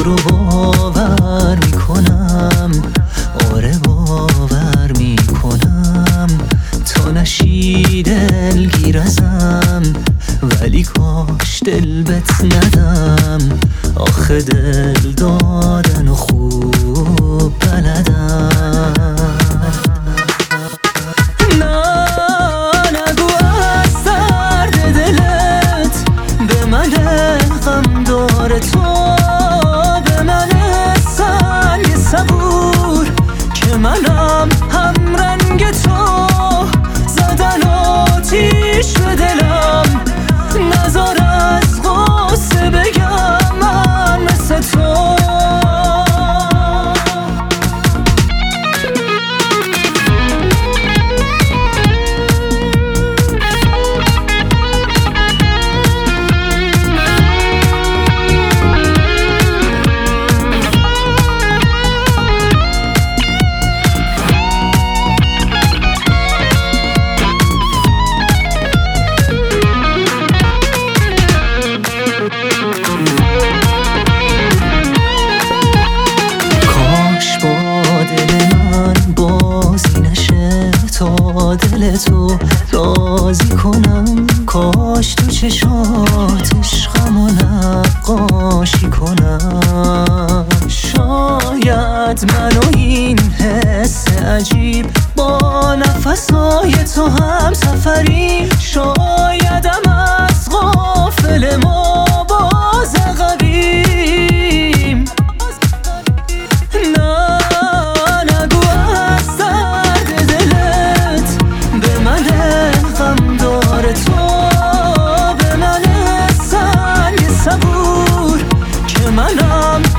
رو باور میکنم، آره باور میکنم. تا نشی دلگیر ازم، ولی کاش دل بهت ندم. آخه دل دادن و خوب بلدم. تو به من سنگ صبور که منم هم رنگ تو. زدن آتیش به دلم، نزار از غصه بگم من مثل تو. تا دل تو راضی کنم، کاش تو چشات عشقم و نقاشی کنم. شاید من و این حس عجیب با نفسای تو هم سفری. شایدم از غافل ما باز عقبیم. تو به من سنگ صبور که منم